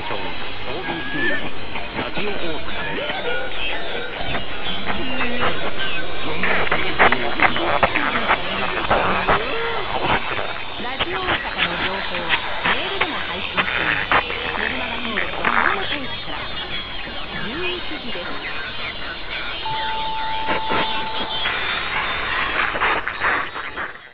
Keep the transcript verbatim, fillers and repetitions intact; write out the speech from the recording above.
ション オービーシー ラジオ大阪です。ラジオ大阪の情報はメールでも配信しています。メルマガ登録はホームページから。じゅういちじです。